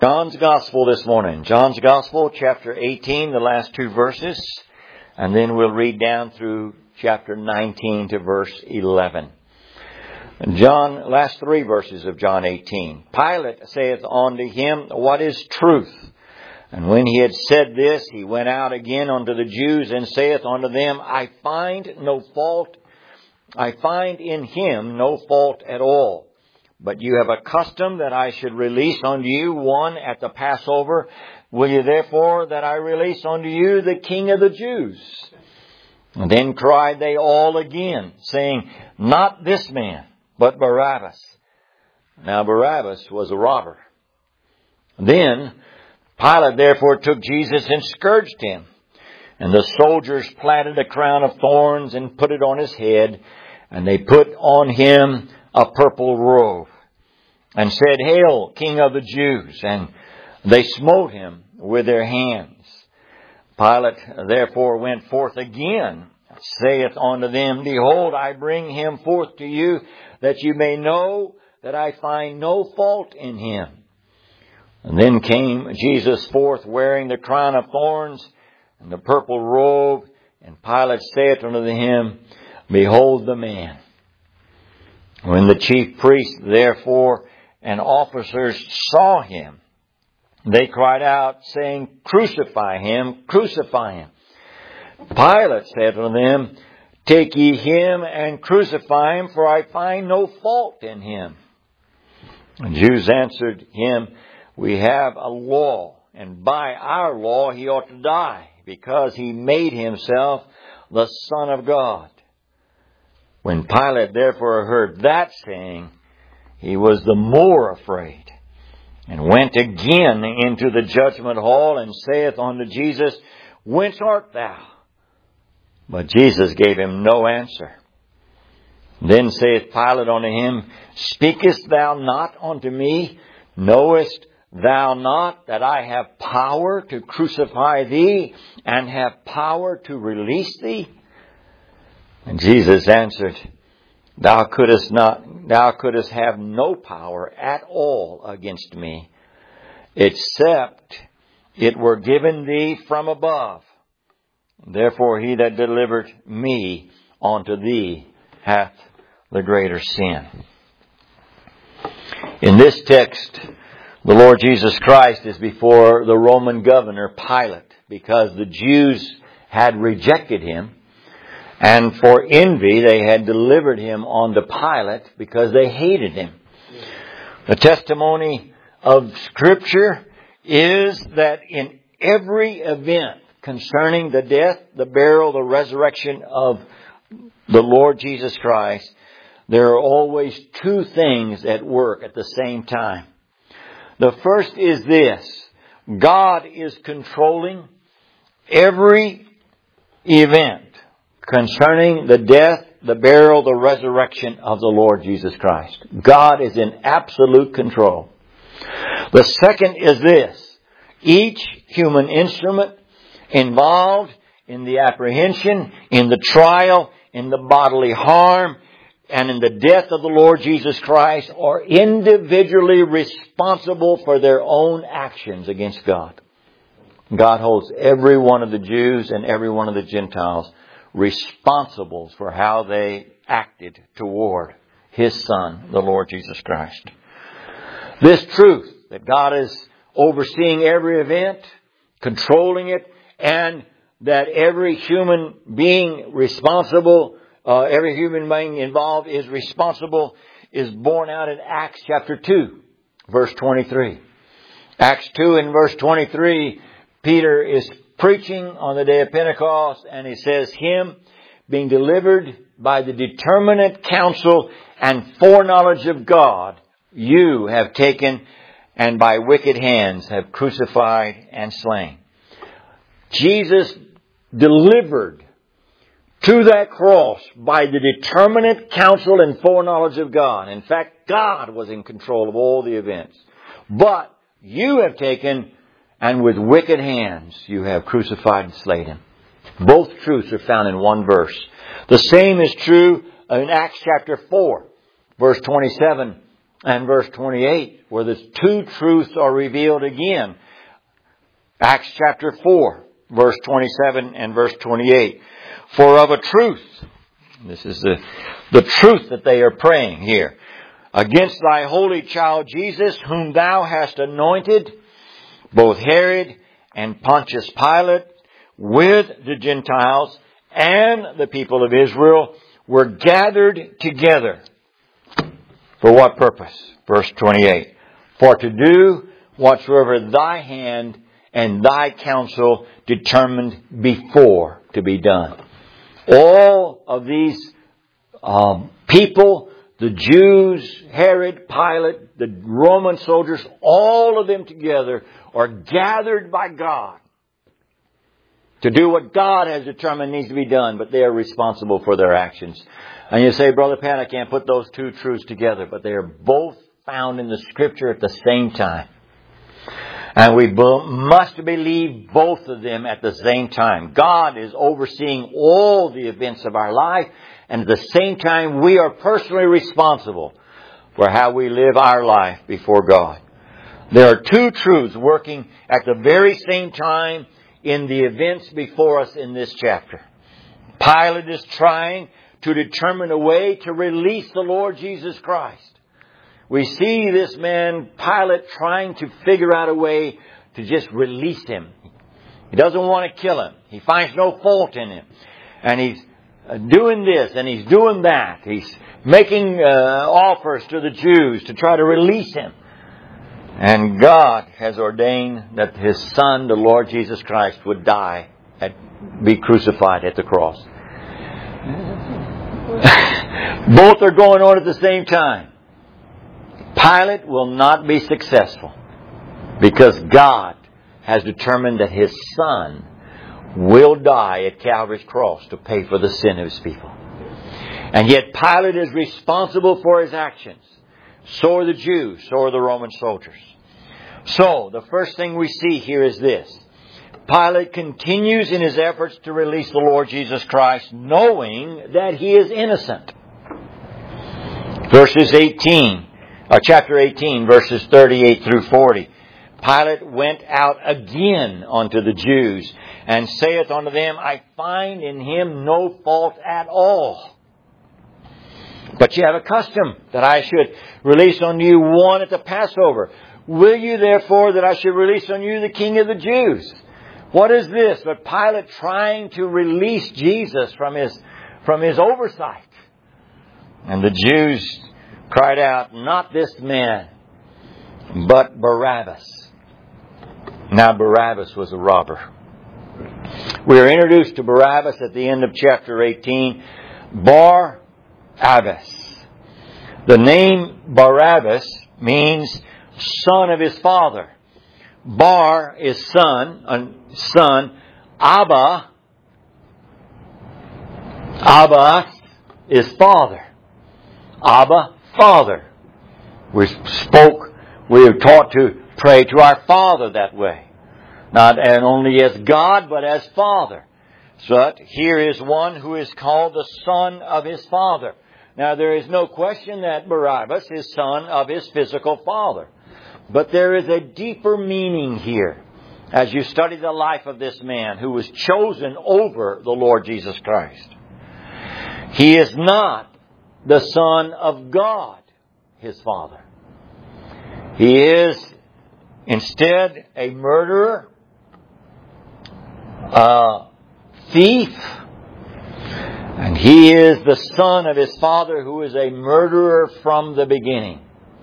John's Gospel this morning. John's Gospel, chapter 18, the last two verses. And then we'll read down through chapter 19 to verse 11. Last three verses of John 18. Pilate saith unto him, What is truth? And when he had said this, he went out again unto the Jews and saith unto them, I find in him no fault at all. But you have a custom that I should release unto you one at the Passover. Will you therefore that I release unto you the King of the Jews? And then cried they all again, saying, Not this man, but Barabbas. Now Barabbas was a robber. Then Pilate therefore took Jesus and scourged him. And the soldiers planted a crown of thorns and put it on his head. And they put on him a purple robe, and said, Hail, King of the Jews! And they smote him with their hands. Pilate therefore went forth again, saith unto them, Behold, I bring him forth to you, that you may know that I find no fault in him. And then came Jesus forth, wearing the crown of thorns and the purple robe. And Pilate saith unto him, Behold the man. When the chief priests, therefore, and officers saw him, they cried out, saying, Crucify him, crucify him. Pilate said unto them, Take ye him and crucify him, for I find no fault in him. The Jews answered him, We have a law, and by our law he ought to die, because he made himself the Son of God. When Pilate therefore heard that saying, he was the more afraid, and went again into the judgment hall, and saith unto Jesus, Whence art thou? But Jesus gave him no answer. Then saith Pilate unto him, Speakest thou not unto me? Knowest thou not that I have power to crucify thee, and have power to release thee? And Jesus answered, Thou couldst have no power at all against me, except it were given thee from above. Therefore he that delivered me unto thee hath the greater sin. In this text, the Lord Jesus Christ is before the Roman governor Pilate, because the Jews had rejected him. And for envy, they had delivered him unto Pilate because they hated him. The testimony of Scripture is that in every event concerning the death, the burial, the resurrection of the Lord Jesus Christ, there are always two things at work at the same time. The first is this: God is controlling every event concerning the death, the burial, the resurrection of the Lord Jesus Christ. God is in absolute control. The second is this: each human instrument involved in the apprehension, in the trial, in the bodily harm, and in the death of the Lord Jesus Christ are individually responsible for their own actions against God. God holds every one of the Jews and every one of the Gentiles responsible for how they acted toward His Son, the Lord Jesus Christ. This truth that God is overseeing every event, controlling it, and that every human being responsible, every human being involved is responsible, is borne out in Acts chapter 2, verse 23. Acts 2 and verse 23, Peter is preaching on the day of Pentecost, and he says, Him being delivered by the determinate counsel and foreknowledge of God, you have taken and by wicked hands have crucified and slain. Jesus delivered to that cross by the determinate counsel and foreknowledge of God. In fact, God was in control of all the events. But you have taken and with wicked hands you have crucified and slain Him. Both truths are found in one verse. The same is true in Acts chapter 4, verse 27. and verse 28, where the two truths are revealed again. Acts chapter 4, verse 27 and verse 28. For of a truth, this is the truth that they are praying here, against thy holy child Jesus, whom thou hast anointed, both Herod and Pontius Pilate, with the Gentiles and the people of Israel, were gathered together. For what purpose? Verse 28. For to do whatsoever thy hand and thy counsel determined before to be done. All of these people, the Jews, Herod, Pilate, the Roman soldiers, all of them together are gathered by God to do what God has determined needs to be done, but they are responsible for their actions. And you say, Brother Pat, I can't put those two truths together, but they are both found in the Scripture at the same time. And we must believe both of them at the same time. God is overseeing all the events of our life, and at the same time we are personally responsible for how we live our life before God. There are two truths working at the very same time in the events before us in this chapter. Pilate is trying to determine a way to release the Lord Jesus Christ. We see this man, Pilate, trying to figure out a way to just release him. He doesn't want to kill him. He finds no fault in him. And he's doing this and he's doing that. He's making offers to the Jews to try to release him. And God has ordained that His Son, the Lord Jesus Christ, would die, be crucified at the cross. Both are going on at the same time. Pilate will not be successful because God has determined that His Son will die at Calvary's cross to pay for the sin of His people. And yet Pilate is responsible for his actions. So are the Jews, so are the Roman soldiers. So, the first thing we see here is this. Pilate continues in his efforts to release the Lord Jesus Christ, knowing that He is innocent. Chapter 18, verses 38 through 40. Pilate went out again unto the Jews, and saith unto them, I find in Him no fault at all. But ye have a custom that I should release unto you one at the Passover. Will you therefore that I should release unto you the King of the Jews? What is this but Pilate trying to release Jesus from his oversight? And the Jews cried out, not this man, but Barabbas. Now Barabbas was a robber. We are introduced to Barabbas at the end of chapter 18. Bar-Abbas. The name Barabbas means son of his father. Bar is son. Abbas is father. Abba, Father. We are taught to pray to our Father that way. Not only as God, but as Father. So here is one who is called the son of his father. Now there is no question that Barabbas is son of his physical father. But there is a deeper meaning here as you study the life of this man who was chosen over the Lord Jesus Christ. He is not the Son of God, His Father. He is instead a murderer, a thief, and he is the son of his father who is a murderer from the beginning.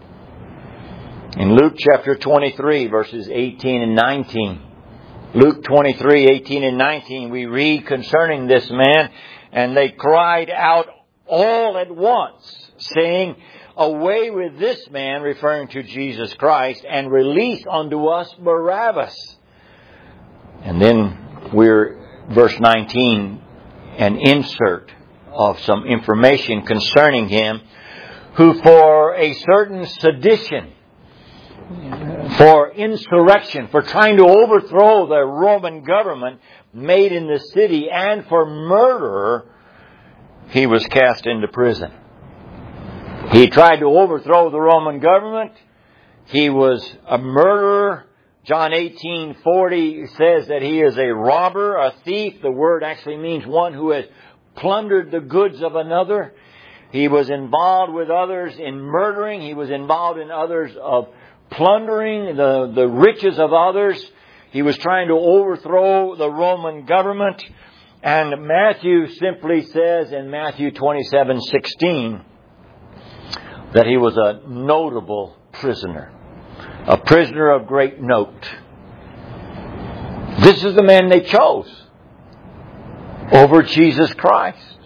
In Luke chapter 23, verses 18 and 19, Luke 23, 18 and 19, we read concerning this man, and they cried out all at once, saying, away with this man, referring to Jesus Christ, and release unto us Barabbas. And then verse 19, an insert of some information concerning him, who for a certain sedition, for insurrection, for trying to overthrow the Roman government made in the city, and for murder, he was cast into prison. He tried to overthrow the Roman government. He was a murderer. John 18:40 says that he is a robber, a thief. The word actually means one who has plundered the goods of another. He was involved with others in murdering. He was involved in others of plundering the riches of others. He was trying to overthrow the Roman government. And Matthew simply says in Matthew 27:16 that he was a notable prisoner. A prisoner of great note. This is the man they chose over Jesus Christ,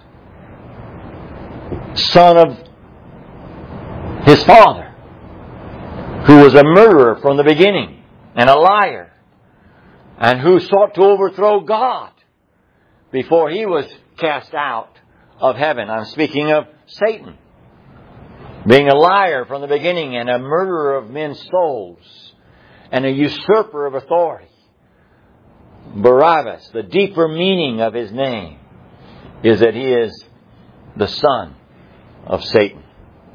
son of his father, who was a murderer from the beginning and a liar, and who sought to overthrow God before he was cast out of heaven. I'm speaking of Satan, being a liar from the beginning and a murderer of men's souls and a usurper of authority. Barabbas, the deeper meaning of his name is that he is the son of Satan.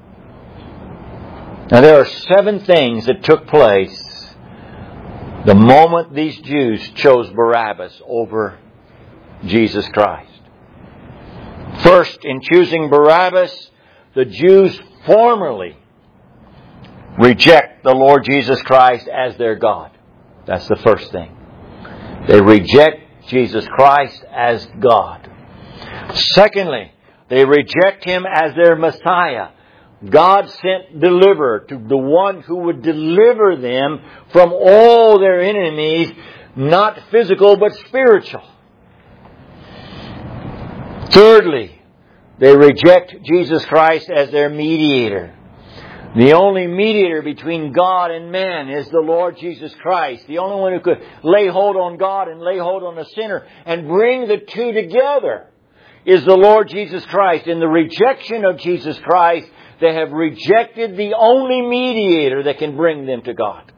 Now there are 7 things that took place the moment these Jews chose Barabbas over Jesus Christ. First, in choosing Barabbas, the Jews formally reject the Lord Jesus Christ as their God. That's the first thing. They reject Jesus Christ as God. Secondly, they reject Him as their Messiah. God sent deliverer, to the one who would deliver them from all their enemies, not physical but spiritual. Thirdly, they reject Jesus Christ as their mediator. The only mediator between God and man is the Lord Jesus Christ. The only one who could lay hold on God and lay hold on a sinner and bring the two together is the Lord Jesus Christ. In the rejection of Jesus Christ, they have rejected the only mediator that can bring them to God.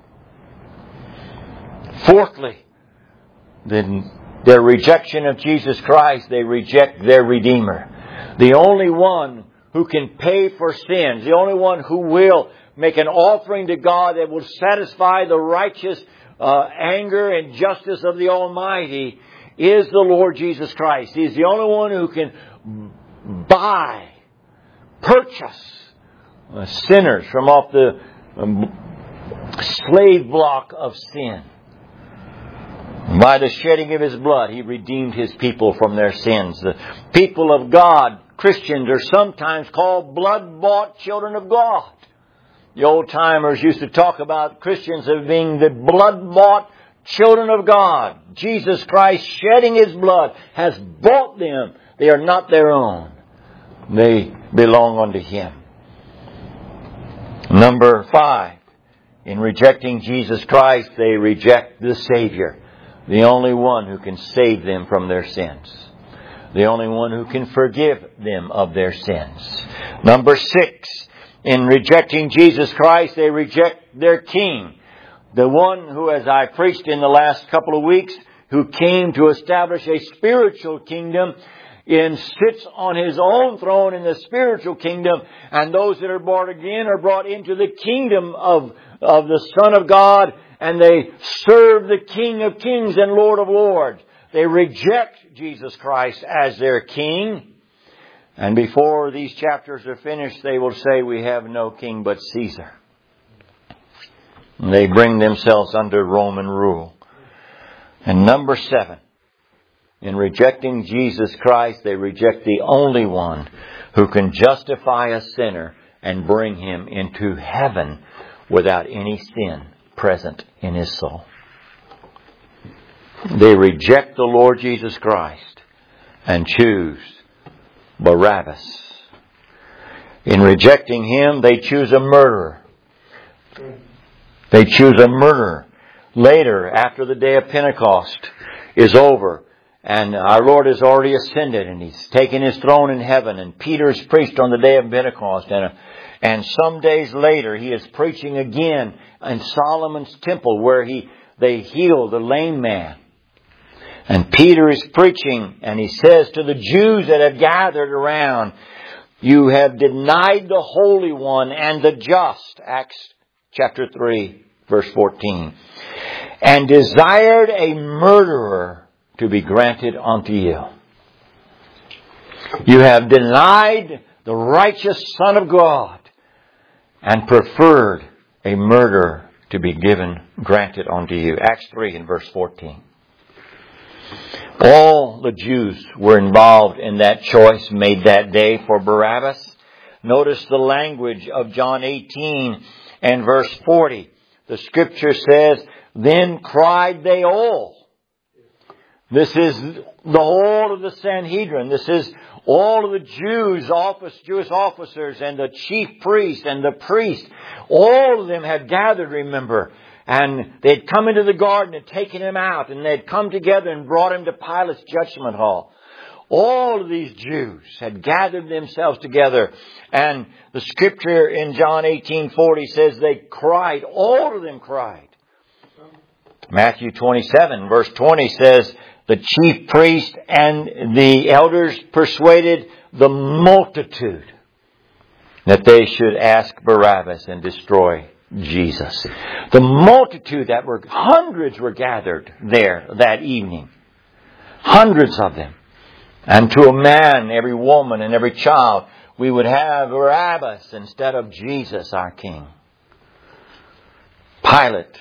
Fourthly, then their rejection of Jesus Christ, they reject their Redeemer. The only one who can pay for sins, the only one who will make an offering to God that will satisfy the righteous anger and justice of the Almighty is the Lord Jesus Christ. He's the only one who can purchase sinners from off the slave block of sin. By the shedding of His blood, He redeemed His people from their sins. The people of God, Christians, are sometimes called blood-bought children of God. The old-timers used to talk about Christians as being the blood-bought children of God. Jesus Christ shedding His blood has bought them. They are not their own. They belong unto Him. Number 5, in rejecting Jesus Christ, they reject the Savior, the only one who can save them from their sins, the only one who can forgive them of their sins. Number 6, in rejecting Jesus Christ, they reject their King, the one who, as I preached in the last couple of weeks, who came to establish a spiritual kingdom and sits on His own throne in the spiritual kingdom, and those that are born again are brought into the kingdom of the Son of God, and they serve the King of Kings and Lord of Lords. They reject Jesus Christ as their King, and before these chapters are finished, they will say, "We have no king but Caesar." And they bring themselves under Roman rule. And number 7, in rejecting Jesus Christ, they reject the only one who can justify a sinner and bring him into heaven without any sin present in his soul. They reject the Lord Jesus Christ and choose Barabbas. In rejecting Him, they choose a murderer. They choose a murderer. Later, after the day of Pentecost is over, and our Lord has already ascended, and He's taken His throne in heaven, and Peter's preached on the day of Pentecost, and some days later He is preaching again in Solomon's temple where they healed the lame man. And Peter is preaching, and he says to the Jews that have gathered around, You have denied the Holy One and the just. Acts chapter 3, verse 14. And desired a murderer to be granted unto you. You have denied the righteous Son of God and preferred a murderer to be granted unto you. Acts 3 and verse 14. All the Jews were involved in that choice made that day for Barabbas. Notice the language of John 18 and verse 40. The Scripture says, then cried they all. This is the whole of the Sanhedrin. This is all of the Jewish officers and the chief priest and the priest. All of them had gathered, remember. And they'd come into the garden and taken him out. And they'd come together and brought him to Pilate's judgment hall. All of these Jews had gathered themselves together. And the Scripture in John 18:40 says they cried. All of them cried. Matthew 27 verse 20 says, the chief priest and the elders persuaded the multitude that they should ask Barabbas and destroy Jesus. The multitude hundreds were gathered there that evening. Hundreds of them. And to a man, every woman and every child, we would have Barabbas instead of Jesus, our King. Pilate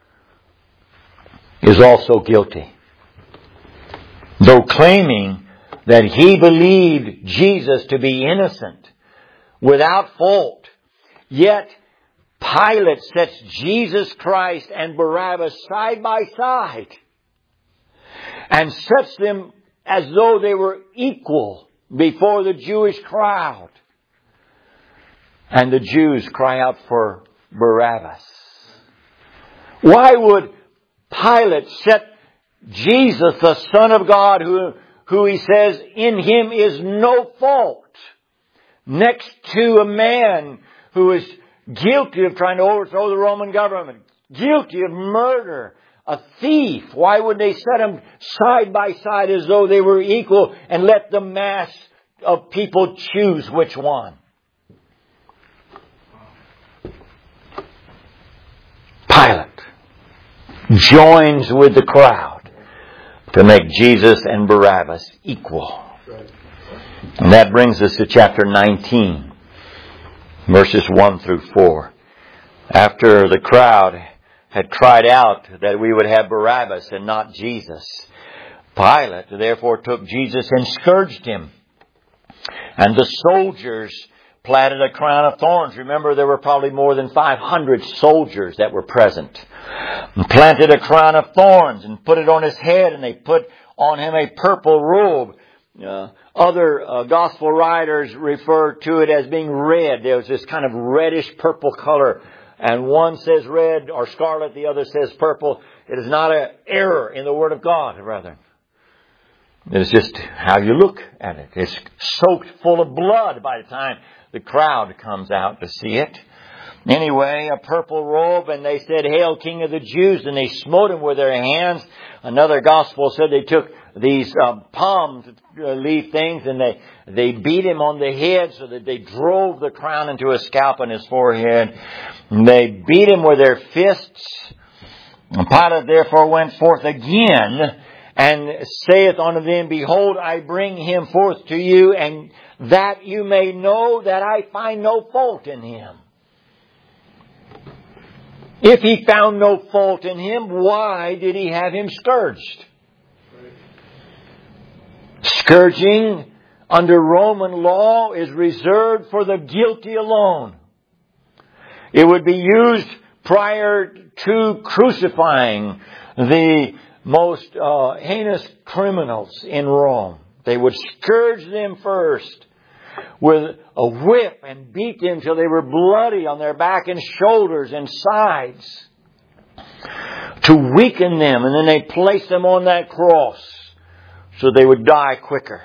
is also guilty. Though claiming that he believed Jesus to be innocent, without fault, yet Pilate sets Jesus Christ and Barabbas side by side and sets them as though they were equal before the Jewish crowd. And the Jews cry out for Barabbas. Why would Pilate set Jesus, the Son of God, who he says in him is no fault, next to a man who is guilty of trying to overthrow the Roman government, guilty of murder, a thief? Why would they set them side by side as though they were equal and let the mass of people choose which one? Pilate joins with the crowd to make Jesus and Barabbas equal. And that brings us to chapter 19, verses 1 through 4. After the crowd had cried out that we would have Barabbas and not Jesus, Pilate therefore took Jesus and scourged him. And the soldiers platted a crown of thorns. Remember, there were probably more than 500 soldiers that were present. And planted a crown of thorns and put it on his head, and they put on him a purple robe. Other gospel writers refer to it as being red. There was this kind of reddish purple color. And one says red or scarlet, the other says purple. It is not an error in the Word of God, rather. It is just how you look at it. It's soaked full of blood by the time the crowd comes out to see it. Anyway, a purple robe, and they said, "Hail, King of the Jews!" And they smote him with their hands. Another gospel said they took these palm leaf things and they beat him on the head so that they drove the crown into a scalp on his forehead. And they beat him with their fists. And Pilate therefore went forth again and saith unto them, "Behold, I bring him forth to you, and that you may know that I find no fault in him." If he found no fault in him, why did he have him scourged? Scourging under Roman law is reserved for the guilty alone. It would be used prior to crucifying the most heinous criminals in Rome. They would scourge them first with a whip and beat them till they were bloody on their back and shoulders and sides to weaken them, and then they place them on that cross so they would die quicker.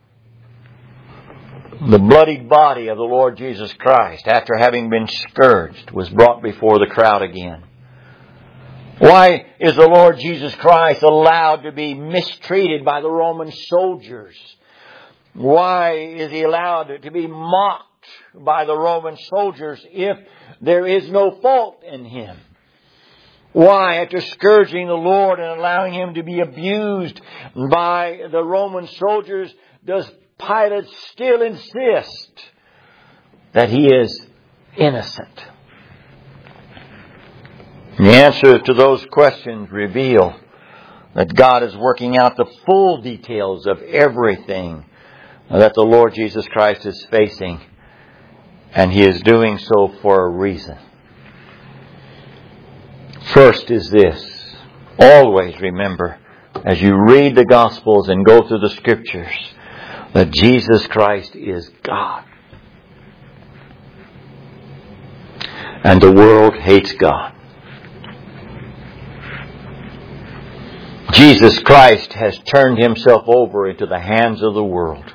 The bloodied body of the Lord Jesus Christ, after having been scourged, was brought before the crowd again. Why is the Lord Jesus Christ allowed to be mistreated by the Roman soldiers? Why is He allowed to be mocked by the Roman soldiers if there is no fault in Him? Why, after scourging the Lord and allowing Him to be abused by the Roman soldiers, does Pilate still insist that He is innocent? The answers to those questions reveal that God is working out the full details of everything that the Lord Jesus Christ is facing, and He is doing so for a reason. First is this: always remember, as you read the Gospels and go through the Scriptures, that Jesus Christ is God. And the world hates God. Jesus Christ has turned Himself over into the hands of the world.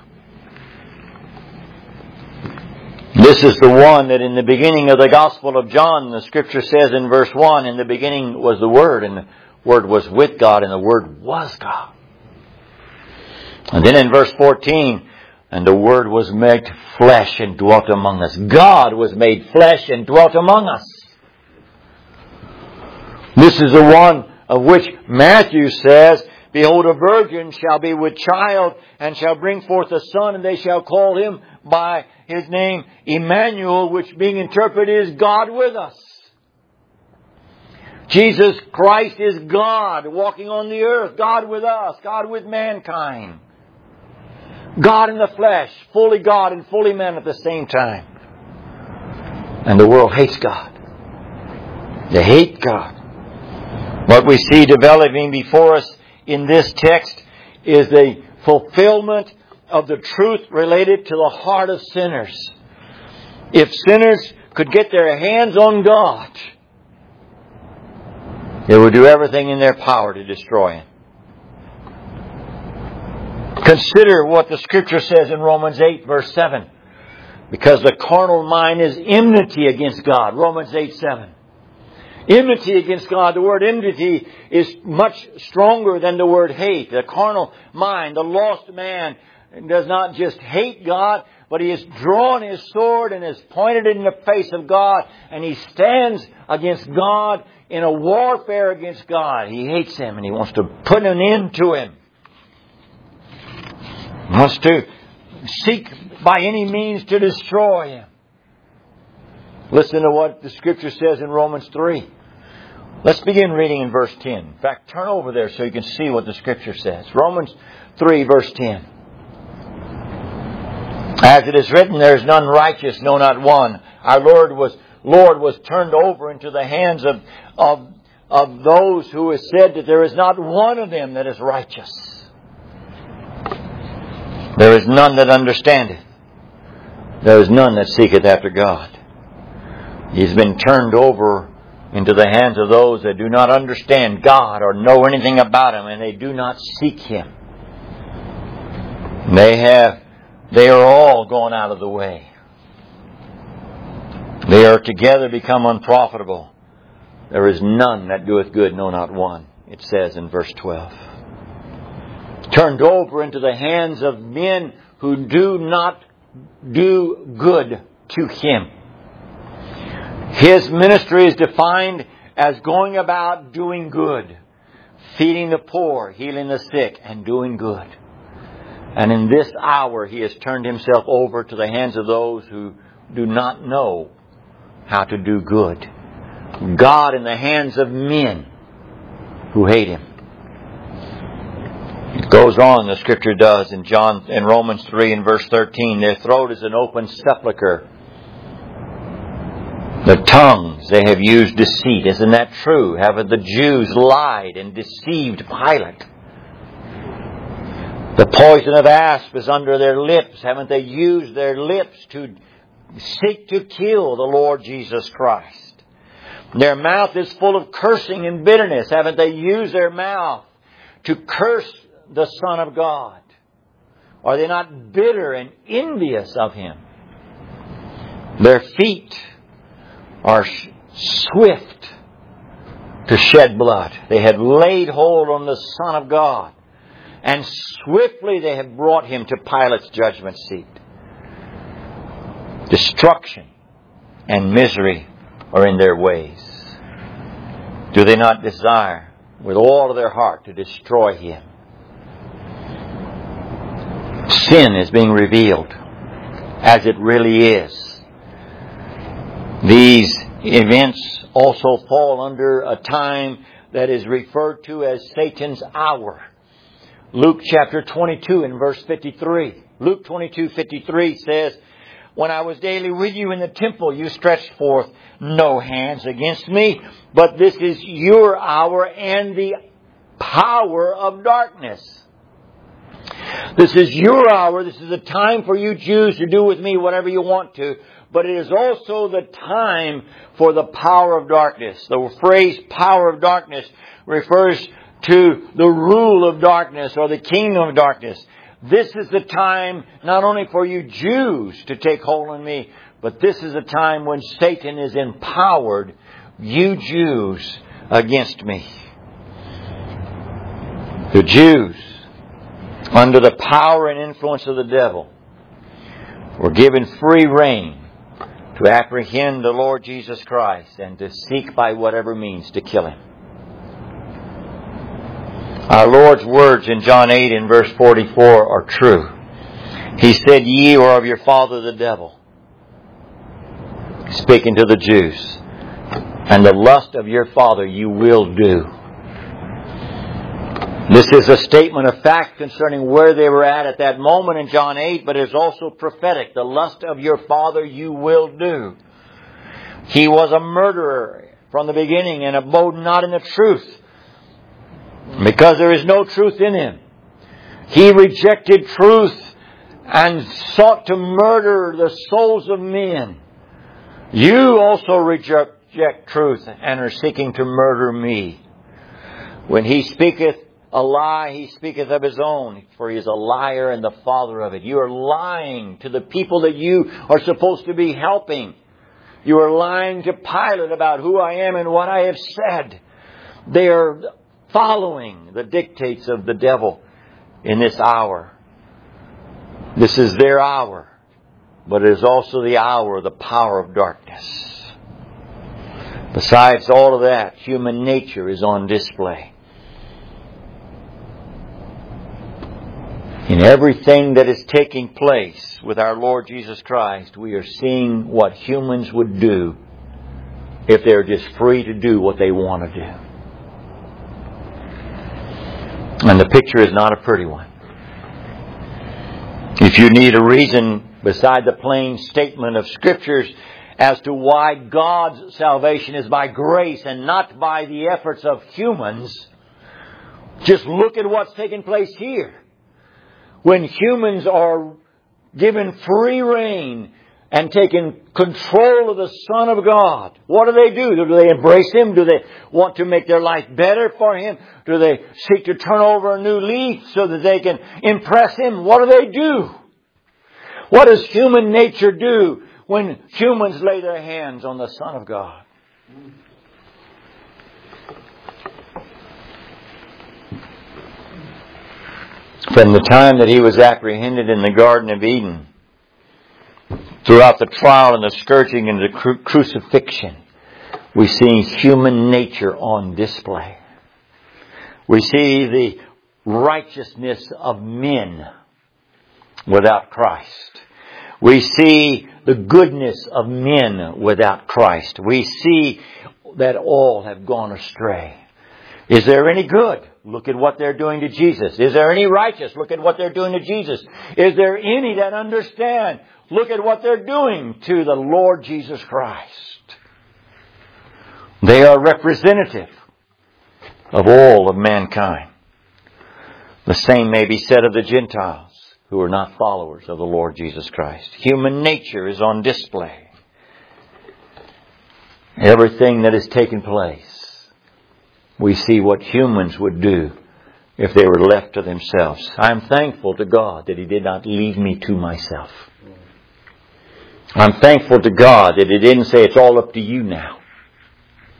This is the one that in the beginning of the Gospel of John, the Scripture says in verse 1, in the beginning was the Word, and the Word was with God, and the Word was God. And then in verse 14, and the Word was made flesh and dwelt among us. God was made flesh and dwelt among us. This is the one of which Matthew says, behold, a virgin shall be with child and shall bring forth a son, and they shall call him by his name Emmanuel, which being interpreted is God with us. Jesus Christ is God walking on the earth, God with us, God with mankind. God in the flesh, fully God and fully man at the same time. And the world hates God. They hate God. What we see developing before us in this text is the fulfillment of the truth related to the heart of sinners. If sinners could get their hands on God, they would do everything in their power to destroy Him. Consider what the Scripture says in Romans 8 verse 7. Because the carnal mind is enmity against God. Romans 8:7. Enmity against God. The word enmity is much stronger than the word hate. The carnal mind, the lost man, does not just hate God, but he has drawn his sword and has pointed it in the face of God, and he stands against God in a warfare against God. He hates Him and he wants to put an end to Him. He wants to seek by any means to destroy Him. Listen to what the Scripture says in Romans 3. Let's begin reading in verse 10. In fact, turn over there so you can see what the Scripture says. Romans 3 verse 10. As it is written, there is none righteous, no, not one. Our Lord was turned over into the hands of those who have said that there is not one of them that is righteous. There is none that understandeth. There is none that seeketh after God. He's been turned over into the hands of those that do not understand God or know anything about Him, and they do not seek Him. They are all gone out of the way. They are together become unprofitable. There is none that doeth good, no, not one, it says in verse 12. Turned over into the hands of men who do not do good to Him. His ministry is defined as going about doing good, feeding the poor, healing the sick, and doing good. And in this hour, He has turned Himself over to the hands of those who do not know how to do good. God in the hands of men who hate Him. It goes on, the Scripture does, in Romans 3 and verse 13. Their throat is an open sepulchre. The tongues, they have used deceit. Isn't that true? Haven't the Jews lied and deceived Pilate? The poison of asp is under their lips. Haven't they used their lips to seek to kill the Lord Jesus Christ? Their mouth is full of cursing and bitterness. Haven't they used their mouth to curse the Son of God? Are they not bitter and envious of Him? Their feet are swift to shed blood. They had laid hold on the Son of God. and swiftly they have brought Him to Pilate's judgment seat. Destruction and misery are in their ways. Do they not desire with all of their heart to destroy Him? Sin is being revealed as it really is. These events also fall under a time that is referred to as Satan's hour. Luke chapter 22 and verse 53. Luke 22:53 says, "When I was daily with you in the temple, you stretched forth no hands against me, but this is your hour and the power of darkness." This is your hour. This is a time for you Jews to do with me whatever you want to. But it is also the time for the power of darkness. The phrase power of darkness refers to the rule of darkness or the kingdom of darkness. This is the time not only for you Jews to take hold on me, but this is a time when Satan is empowered, you Jews, against me. The Jews, under the power and influence of the devil, were given free rein to apprehend the Lord Jesus Christ and to seek by whatever means to kill Him. Our Lord's words in John 8 and verse 44 are true. He said, "Ye are of your father the devil," speaking to the Jews, "and the lust of your father you will do." This is a statement of fact concerning where they were at that moment in John 8, but it is also prophetic. The lust of your father you will do. He was a murderer from the beginning and abode not in the truth, because there is no truth in him. He rejected truth and sought to murder the souls of men. You also reject truth and are seeking to murder me. When he speaketh a lie, he speaketh of his own, for he is a liar and the father of it. You are lying to the people that you are supposed to be helping. You are lying to Pilate about who I am and what I have said. They are following the dictates of the devil in this hour. This is their hour, but it is also the hour of the power of darkness. Besides all of that, human nature is on display. In everything that is taking place with our Lord Jesus Christ, we are seeing what humans would do if they're just free to do what they want to do. And the picture is not a pretty one. If you need a reason beside the plain statement of Scriptures as to why God's salvation is by grace and not by the efforts of humans, just look at what's taking place here. When humans are given free rein and taken control of the Son of God, what do? Do they embrace Him? Do they want to make their life better for Him? Do they seek to turn over a new leaf so that they can impress Him? What do? What does human nature do when humans lay their hands on the Son of God? From the time that He was apprehended in the Garden of Eden, throughout the trial and the scourging and the crucifixion, we see human nature on display. We see the righteousness of men without Christ. We see the goodness of men without Christ. We see that all have gone astray. Is there any good? Look at what they're doing to Jesus. Is there any righteous? Look at what they're doing to Jesus. Is there any that understand? Look at what they're doing to the Lord Jesus Christ. They are representative of all of mankind. The same may be said of the Gentiles who are not followers of the Lord Jesus Christ. Human nature is on display. Everything that has taken place, we see what humans would do if they were left to themselves. I'm thankful to God that He did not leave me to myself. I'm thankful to God that He didn't say it's all up to you now.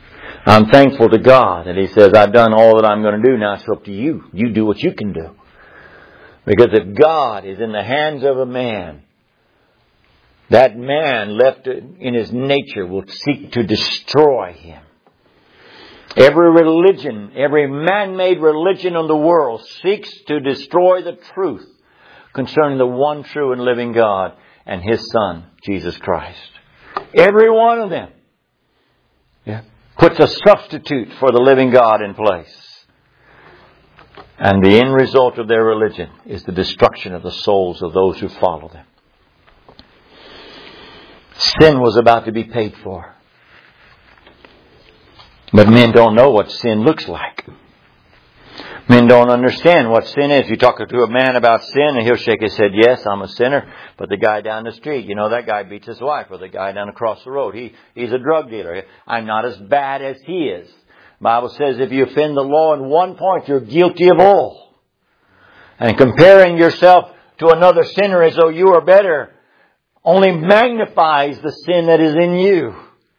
I'm thankful to God that He says I've done all that I'm going to do. Now it's up to you. You do what you can do. Because if God is in the hands of a man, that man left in his nature will seek to destroy him. Every religion, every man-made religion in the world seeks to destroy the truth concerning the one true and living God and His Son, Jesus Christ. Every one of them puts a substitute for the living God in place. And the end result of their religion is the destruction of the souls of those who follow them. Sin was about to be paid for. But men don't know what sin looks like. Men don't understand what sin is. You talk to a man about sin and he'll shake his head, yes, I'm a sinner. But the guy down the street, that guy beats his wife. Or the guy down across the road, he's a drug dealer. I'm not as bad as he is. The Bible says if you offend the law in one point, you're guilty of all. And comparing yourself to another sinner as though you are better only magnifies the sin that is in you.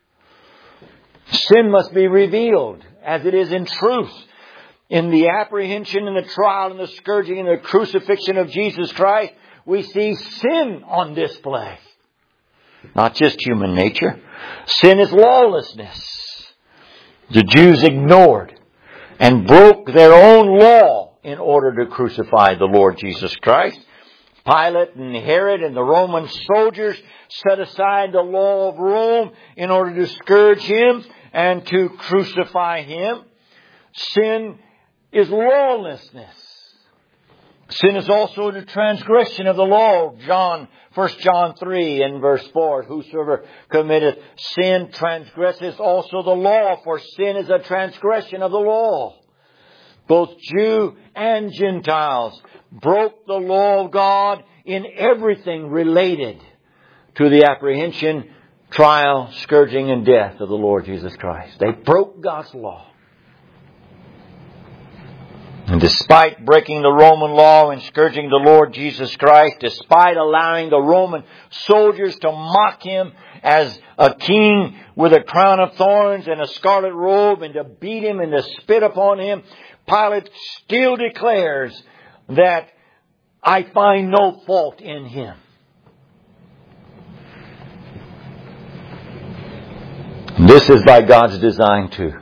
Sin must be revealed as it is in truth. In the apprehension and the trial and the scourging and the crucifixion of Jesus Christ, we see sin on display. Not just human nature. Sin is lawlessness. The Jews ignored and broke their own law in order to crucify the Lord Jesus Christ. Pilate and Herod and the Roman soldiers set aside the law of Rome in order to scourge Him and to crucify Him. Sin is lawlessness. Sin is also the transgression of the law. 1 John 3 and verse 4. Whosoever committeth sin transgresseth also the law, for sin is a transgression of the law. Both Jew and Gentiles broke the law of God in everything related to the apprehension, trial, scourging, and death of the Lord Jesus Christ. They broke God's law. And despite breaking the Roman law and scourging the Lord Jesus Christ, despite allowing the Roman soldiers to mock Him as a king with a crown of thorns and a scarlet robe and to beat Him and to spit upon Him, Pilate still declares that I find no fault in Him. This is by God's design too.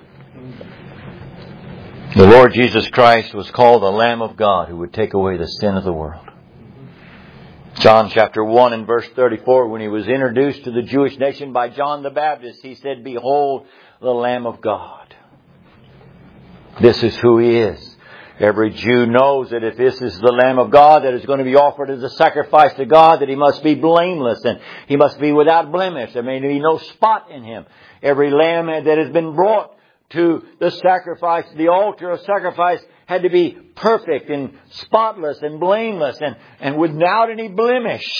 The Lord Jesus Christ was called the Lamb of God who would take away the sin of the world. John chapter 1 and verse 34, when He was introduced to the Jewish nation by John the Baptist, He said, behold the Lamb of God. This is who He is. Every Jew knows that if this is the Lamb of God that is going to be offered as a sacrifice to God, that He must be blameless and He must be without blemish. There may be no spot in Him. Every lamb that has been brought to the sacrifice, the altar of sacrifice, had to be perfect and spotless and blameless and without any blemish.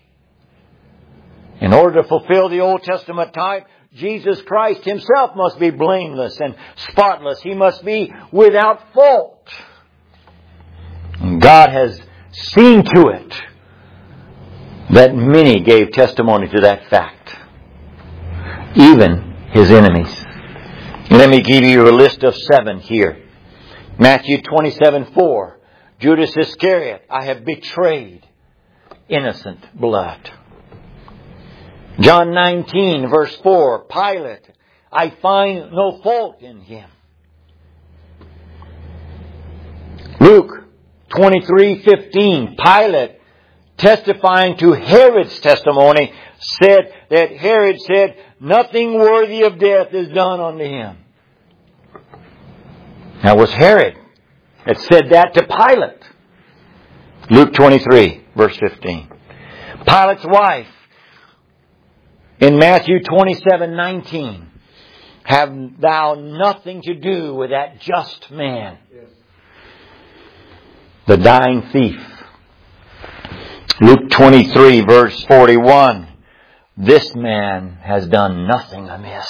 In order to fulfill the Old Testament type, Jesus Christ Himself must be blameless and spotless. He must be without fault. And God has seen to it that many gave testimony to that fact. Even His enemies. Let me give you a list of 7 here. Matthew 27:4. Judas Iscariot, I have betrayed innocent blood. John 19 verse 4. Pilate, I find no fault in Him. Luke 23:15. Pilate, testifying to Herod's testimony, said that Herod said, nothing worthy of death is done unto him. Now it was Herod that said that to Pilate. Luke 23 verse 15. Pilate's wife in Matthew 27:19. Have thou nothing to do with that just man. The dying thief. Luke 23 verse 41. This man has done nothing amiss.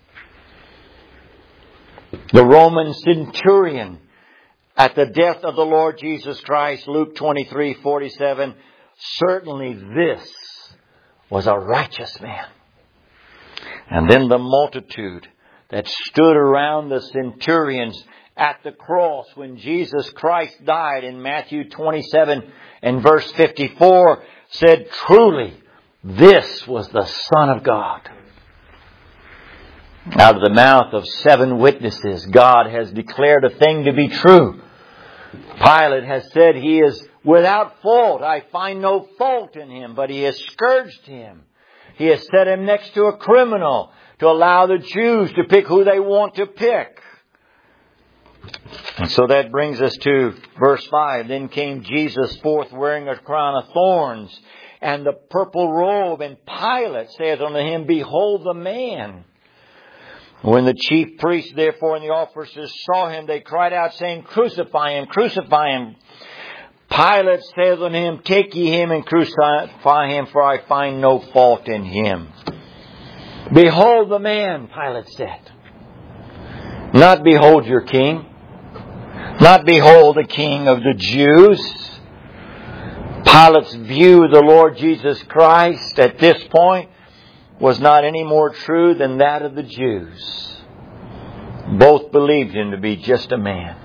The Roman centurion at the death of the Lord Jesus Christ, Luke 23:47, certainly this was a righteous man. And then the multitude that stood around the centurions at the cross when Jesus Christ died in Matthew 27 and verse 54 said, "Truly, this was the Son of God." Out of the mouth of 7 witnesses, God has declared a thing to be true. Pilate has said he is without fault. I find no fault in him, but he has scourged him. He has set him next to a criminal to allow the Jews to pick who they want to pick. And so that brings us to verse 5. Then came Jesus forth wearing a crown of thorns and the purple robe. And Pilate saith unto him, Behold the man. When the chief priests therefore and the officers saw him, they cried out, saying, Crucify him, crucify him. Pilate saith unto him, Take ye him and crucify him, for I find no fault in him. Behold the man, Pilate said. Not behold your king. Not behold the King of the Jews. Pilate's view of the Lord Jesus Christ at this point was not any more true than that of the Jews. Both believed him to be just a man.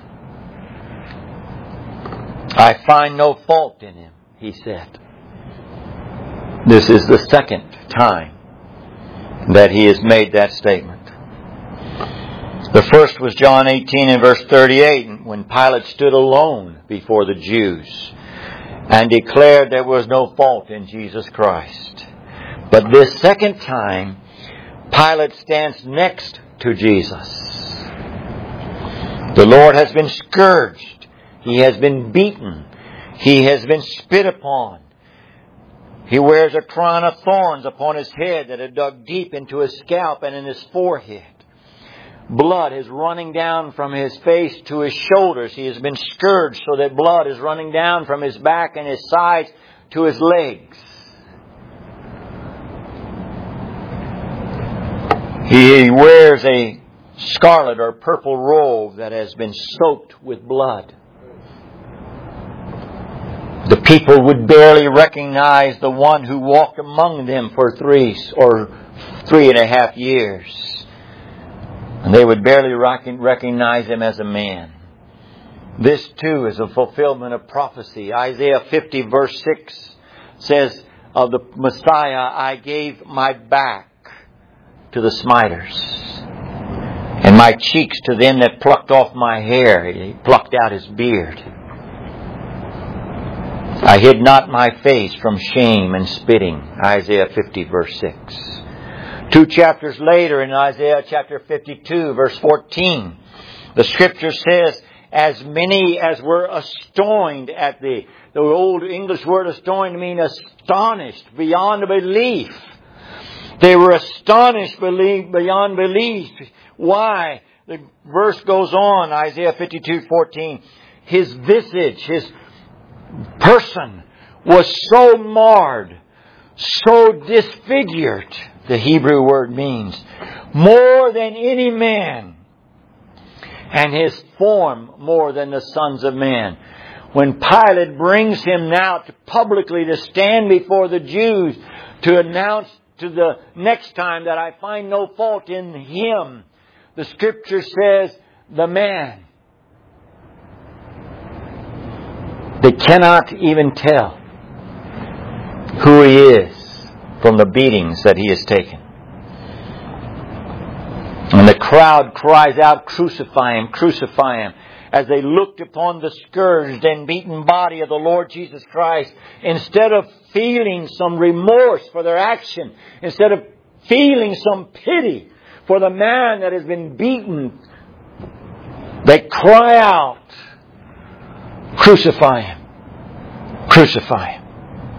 I find no fault in him, he said. This is the second time that he has made that statement. The first was John 18 and verse 38, when Pilate stood alone before the Jews and declared there was no fault in Jesus Christ. But this second time, Pilate stands next to Jesus. The Lord has been scourged. He has been beaten. He has been spit upon. He wears a crown of thorns upon his head that had dug deep into his scalp and in his forehead. Blood is running down from his face to his shoulders. He has been scourged so that blood is running down from his back and his sides to his legs. He wears a scarlet or purple robe that has been soaked with blood. The people would barely recognize the one who walked among them for 3.5 years. And they would barely recognize him as a man. This too is a fulfillment of prophecy. Isaiah 50 verse 6 says of the Messiah, I gave my back to the smiters, and my cheeks to them that plucked off my hair. He plucked out his beard. I hid not my face from shame and spitting. Isaiah 50 verse 6. 2 chapters later in Isaiah chapter 52 verse 14, the scripture says, as many as were astonished at the old English word astonished means astonished beyond belief. They were astonished beyond belief. Why? The verse goes on, Isaiah 52:14. His visage, his person was so marred, so disfigured, the Hebrew word means, more than any man, and his form more than the sons of men. When Pilate brings him now publicly to stand before the Jews to announce to the next time that I find no fault in him, the scripture says, the man. They cannot even tell who he is from the beatings that he has taken. And the crowd cries out, Crucify him, crucify him, as they looked upon the scourged and beaten body of the Lord Jesus Christ. Instead of feeling some remorse for their action, instead of feeling some pity for the man that has been beaten, they cry out, Crucify him, crucify him.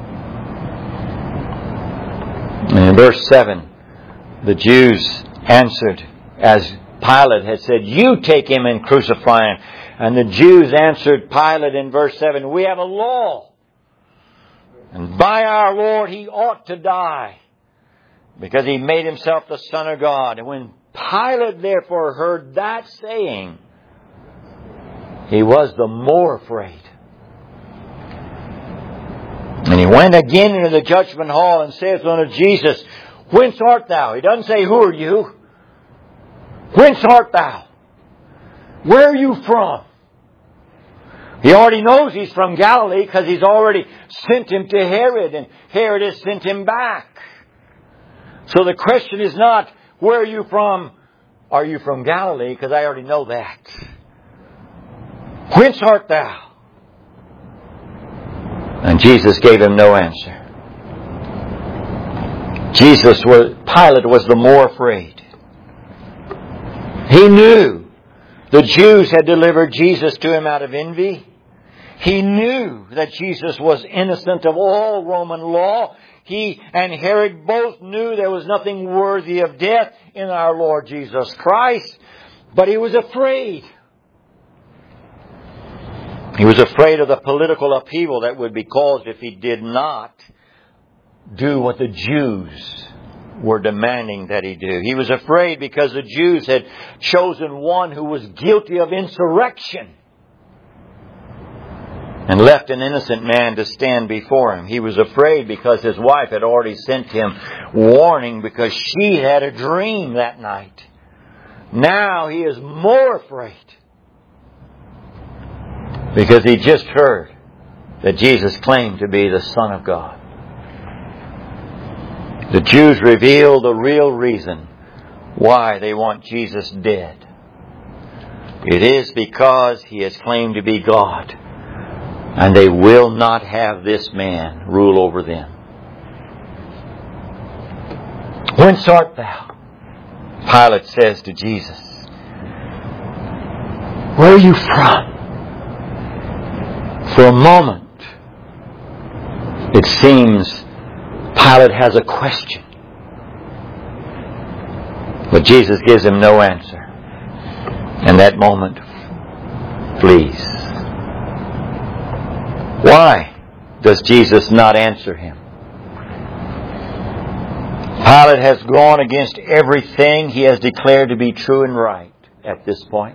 And in verse 7, the Jews answered, as Pilate had said, You take him and crucify him. And the Jews answered Pilate in verse 7, We have a law, and by our Lord he ought to die, because he made himself the Son of God. And when Pilate therefore heard that saying, he was the more afraid. And he went again into the judgment hall and saith unto Jesus, Whence art thou? He doesn't say, Who are you? Whence art thou? Where are you from? He already knows he's from Galilee because he's already sent him to Herod, and Herod has sent him back. So the question is not, where are you from? Are you from Galilee? Because I already know that. Whence art thou? And Jesus gave him no answer. Pilate was the more afraid. He knew the Jews had delivered Jesus to him out of envy. He knew that Jesus was innocent of all Roman law. He and Herod both knew there was nothing worthy of death in our Lord Jesus Christ. But he was afraid. He was afraid of the political upheaval that would be caused if he did not do what the Jews were demanding that he do. He was afraid because the Jews had chosen one who was guilty of insurrection and left an innocent man to stand before him. He was afraid because his wife had already sent him warning because she had a dream that night. Now he is more afraid because he just heard that Jesus claimed to be the Son of God. The Jews reveal the real reason why they want Jesus dead. It is because he has claimed to be God, and they will not have this man rule over them. Whence art thou? Pilate says to Jesus. Where are you from? For a moment, it seems Pilate has a question. But Jesus gives him no answer. And that moment flees. Why does Jesus not answer him? Pilate has gone against everything he has declared to be true and right at this point.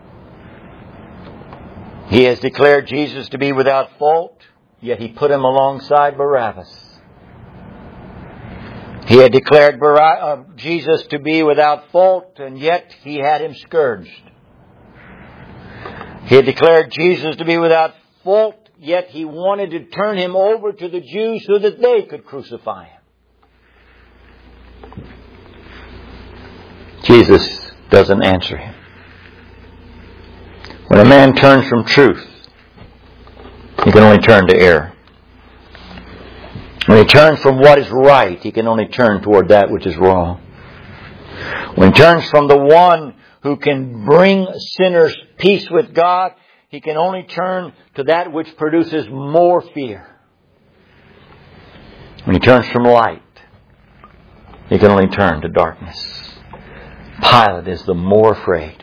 He has declared Jesus to be without fault, yet he put him alongside Barabbas. He had declared Jesus to be without fault, and yet he had him scourged. He had declared Jesus to be without fault, yet he wanted to turn him over to the Jews so that they could crucify him. Jesus doesn't answer him. When a man turns from truth, he can only turn to error. When he turns from what is right, he can only turn toward that which is wrong. When he turns from the one who can bring sinners peace with God, he can only turn to that which produces more fear. When he turns from light, he can only turn to darkness. Pilate is the more afraid.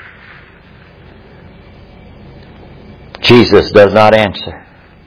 Jesus does not answer.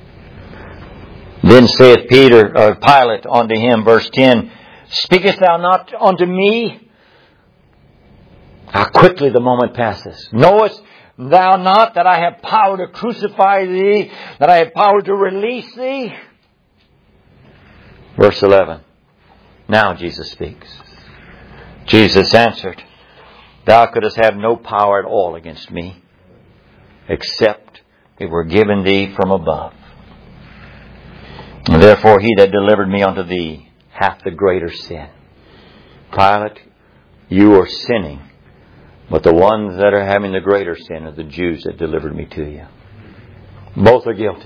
Then saith Pilate unto him, verse 10, Speakest thou not unto me? How quickly the moment passes. Knowest thou not that I have power to crucify thee, that I have power to release thee? Verse 11. Now Jesus speaks. Jesus answered, Thou couldst have no power at all against me, except it were given thee from above. And therefore he that delivered me unto thee hath the greater sin. Pilate, you are sinning, but the ones that are having the greater sin are the Jews that delivered me to you. Both are guilty.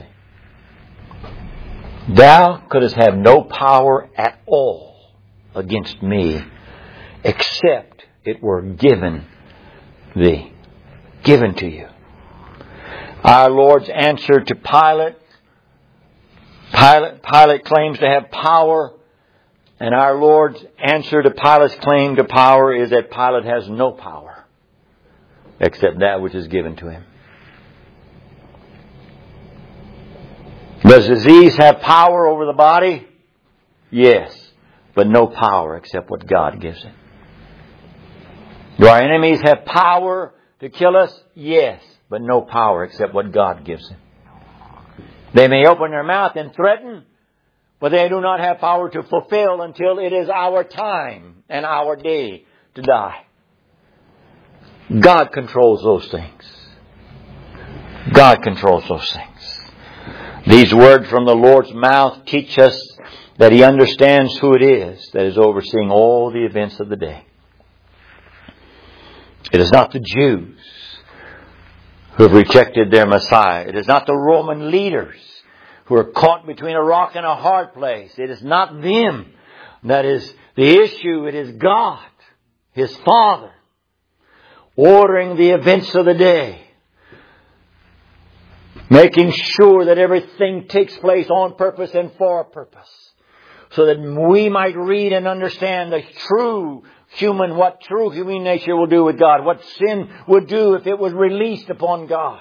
Thou couldst have no power at all against me, except it were given thee, given to you. Our Lord's answer to Pilate claims to have power, and our Lord's answer to Pilate's claim to power is that Pilate has no power except that which is given to him. Does disease have power over the body? Yes, but no power except what God gives it. Do our enemies have power to kill us? Yes, but no power except what God gives them. They may open their mouth and threaten, but they do not have power to fulfill until it is our time and our day to die. God controls those things. God controls those things. These words from the Lord's mouth teach us that He understands who it is that is overseeing all the events of the day. It is not the Jews who have rejected their Messiah. It is not the Roman leaders who are caught between a rock and a hard place. It is not them that is the issue. It is God, His Father, ordering the events of the day, making sure that everything takes place on purpose and for a purpose, so that we might read and understand what true human nature will do with God, what sin would do if it was released upon God.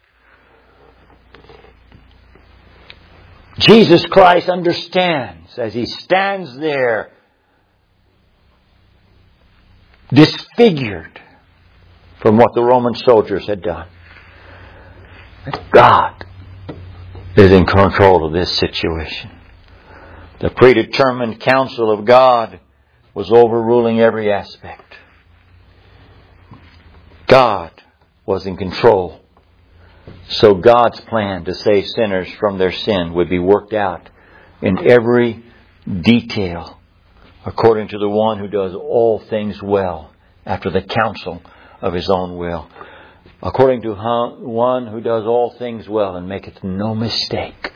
Jesus Christ understands as He stands there disfigured from what the Roman soldiers had done, that God is in control of this situation. The predetermined counsel of God was overruling every aspect. God was in control. So God's plan to save sinners from their sin would be worked out in every detail according to the one who does all things well after the counsel of His own will. According to one who does all things well and maketh no mistake.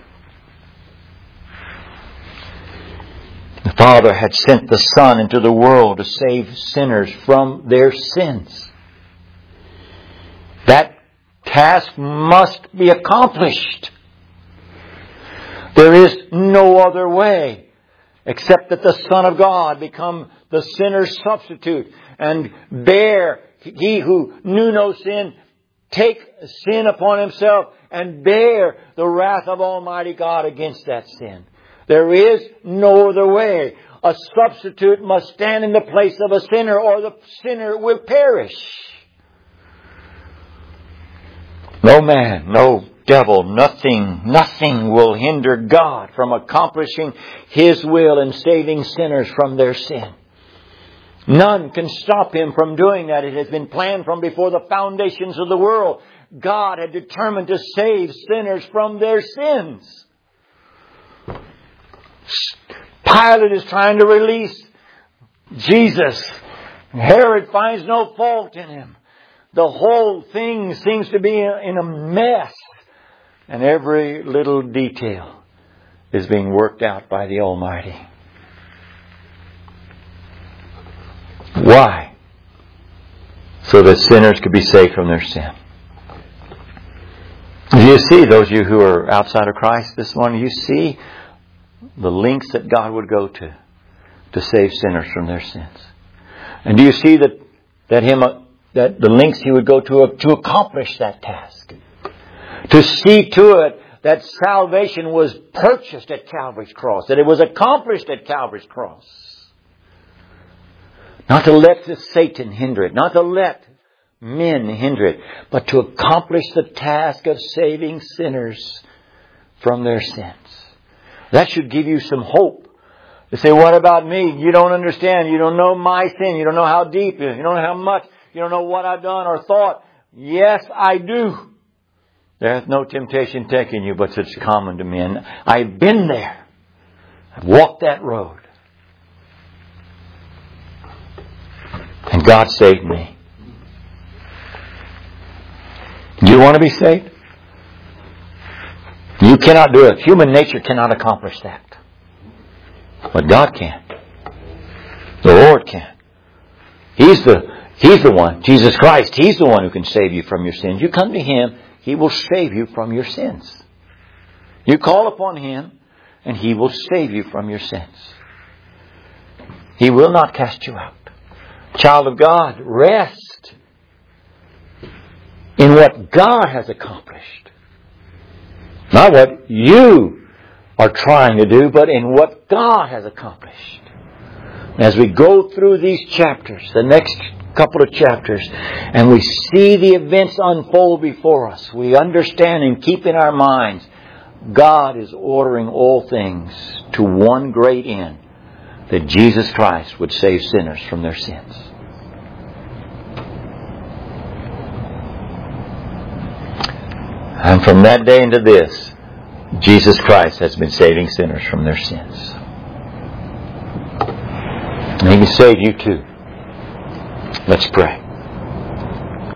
The Father had sent the Son into the world to save sinners from their sins. That task must be accomplished. There is no other way except that the Son of God become the sinner's substitute and bear, He who knew no sin, take sin upon Himself and bear the wrath of Almighty God against that sin. There is no other way. A substitute must stand in the place of a sinner or the sinner will perish. No man, no devil, nothing will hinder God from accomplishing His will and saving sinners from their sin. None can stop Him from doing that. It has been planned from before the foundations of the world. God had determined to save sinners from their sins. Pilate is trying to release Jesus. Herod finds no fault in Him. The whole thing seems to be in a mess. And every little detail is being worked out by the Almighty. Why? So that sinners could be saved from their sin. Do you see, those of you who are outside of Christ this morning, you see the lengths that God would go to save sinners from their sins? And do you see that the lengths He would go to accomplish that task? To see to it that salvation was purchased at Calvary's cross, that it was accomplished at Calvary's cross. Not to let Satan hinder it, not to let men hinder it, but to accomplish the task of saving sinners from their sins. That should give you some hope. To say, what about me? You don't understand. You don't know my sin. You don't know how deep it is. You don't know how much. You don't know what I've done or thought. Yes, I do. There hath no temptation taken you, but such common to men. I've been there. I've walked that road. And God saved me. Do you want to be saved? You cannot do it. Human nature cannot accomplish that. But God can. The Lord can. He's the one, Jesus Christ, He's the one who can save you from your sins. You come to Him, He will save you from your sins. You call upon Him, and He will save you from your sins. He will not cast you out. Child of God, rest in what God has accomplished. Not what you are trying to do, but in what God has accomplished. As we go through these chapters, the next couple of chapters, and we see the events unfold before us, we understand and keep in our minds, God is ordering all things to one great end, that Jesus Christ would save sinners from their sins. And from that day into this, Jesus Christ has been saving sinners from their sins. And He can save you too. Let's pray.